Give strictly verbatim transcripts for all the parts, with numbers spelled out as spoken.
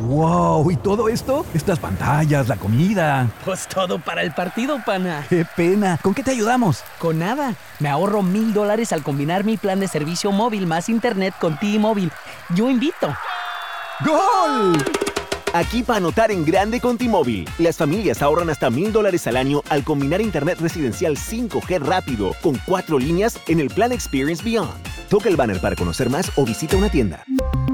¡Wow! ¿Y todo esto? Estas pantallas, la comida. Pues todo para el partido, pana. ¡Qué pena! ¿Con qué te ayudamos? Con nada. Me ahorro mil dólares al combinar mi plan de servicio móvil más internet con T-Mobile. Yo invito. ¡Gol! Aquí para anotar en grande con T-Mobile. Las familias ahorran hasta mil dólares al año al combinar internet residencial cinco G rápido con cuatro líneas en el plan Experience Beyond. Toca el banner para conocer más o visita una tienda.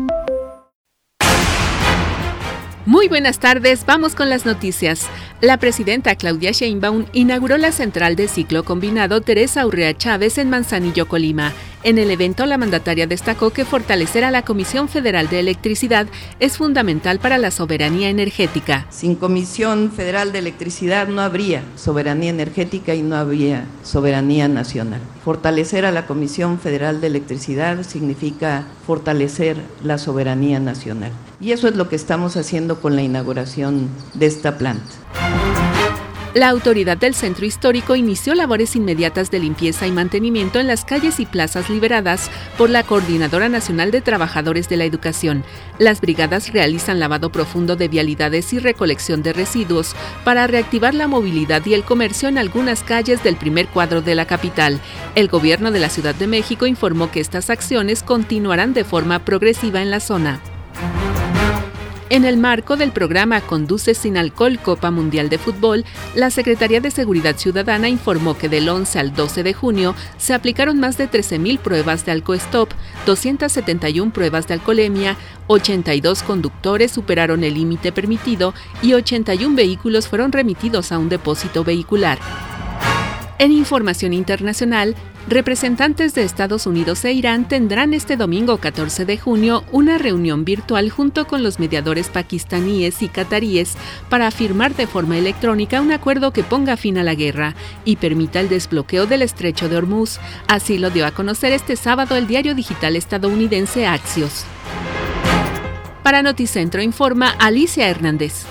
Muy buenas tardes, vamos con las noticias. La presidenta Claudia Sheinbaum inauguró la central de ciclo combinado Teresa Urrea Chávez en Manzanillo, Colima. En el evento, la mandataria destacó que fortalecer a la Comisión Federal de Electricidad es fundamental para la soberanía energética. Sin Comisión Federal de Electricidad no habría soberanía energética y no habría soberanía nacional. Fortalecer a la Comisión Federal de Electricidad significa fortalecer la soberanía nacional. Y eso es lo que estamos haciendo con la inauguración de esta planta. La autoridad del centro histórico inició labores inmediatas de limpieza y mantenimiento en las calles y plazas liberadas por la Coordinadora Nacional de Trabajadores de la Educación. Las brigadas realizan lavado profundo de vialidades y recolección de residuos para reactivar la movilidad y el comercio en algunas calles del primer cuadro de la capital. El gobierno de la Ciudad de México informó que estas acciones continuarán de forma progresiva en la zona. En el marco del programa Conduce sin Alcohol Copa Mundial de Fútbol, la Secretaría de Seguridad Ciudadana informó que del once al doce de junio se aplicaron más de trece mil pruebas de alcoestop, doscientas setenta y una pruebas de alcoholemia, ochenta y dos conductores superaron el límite permitido y ochenta y uno vehículos fueron remitidos a un depósito vehicular. En información internacional, representantes de Estados Unidos e Irán tendrán este domingo catorce de junio una reunión virtual junto con los mediadores pakistaníes y cataríes para firmar de forma electrónica un acuerdo que ponga fin a la guerra y permita el desbloqueo del estrecho de Hormuz. Así lo dio a conocer este sábado el diario digital estadounidense Axios. Para Noticentro informa Alicia Hernández.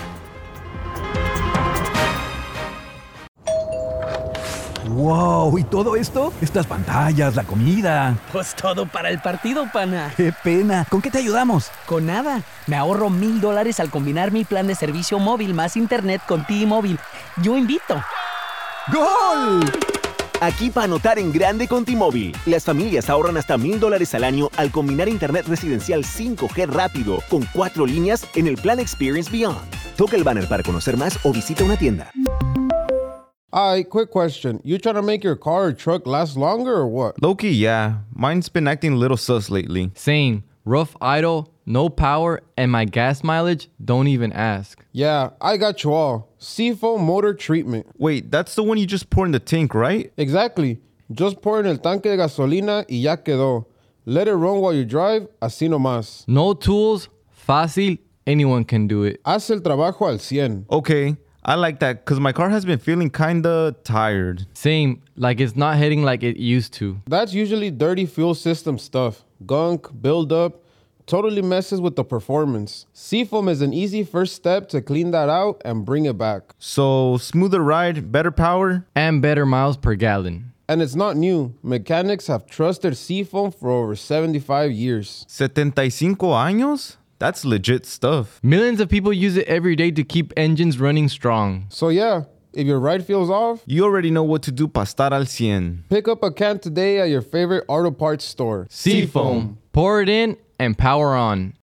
¡Wow! ¿Y todo esto? Estas pantallas, la comida. Pues todo para el partido, pana. ¡Qué pena! ¿Con qué te ayudamos? Con nada. Me ahorro mil dólares al combinar mi plan de servicio móvil más internet con T-Mobile. Yo invito. ¡Gol! Aquí para anotar en grande con T-Mobile. Las familias ahorran hasta mil dólares al año al combinar internet residencial cinco G rápido con cuatro líneas en el plan Experience Beyond. Toca el banner para conocer más o visita una tienda. Hi, quick question. You trying to make your car or truck last longer or what? Low-key, yeah. Mine's been acting a little sus lately. Same. Rough idle, no power, and my gas mileage, don't even ask. Yeah, I got you all. Seafoam Motor Treatment. Wait, that's the one you just pour in the tank, right? Exactly. Just pour in el tanque de gasolina y ya quedó. Let it run while you drive, así nomás. No tools, fácil, anyone can do it. Haz el trabajo al cien. Okay. I like that because my car has been feeling kinda tired. Same, like it's not hitting like it used to. That's usually dirty fuel system stuff. Gunk, buildup, totally messes with the performance. Seafoam is an easy first step to clean that out and bring it back. So, smoother ride, better power? And better miles per gallon. And it's not new. Mechanics have trusted Seafoam for over seventy-five years. setenta y cinco años? That's legit stuff. Millions of people use it every day to keep engines running strong. So yeah, if your ride feels off, you already know what to do para estar al cien. Pick up a can today at your favorite auto parts store. Seafoam. Pour it in and power on.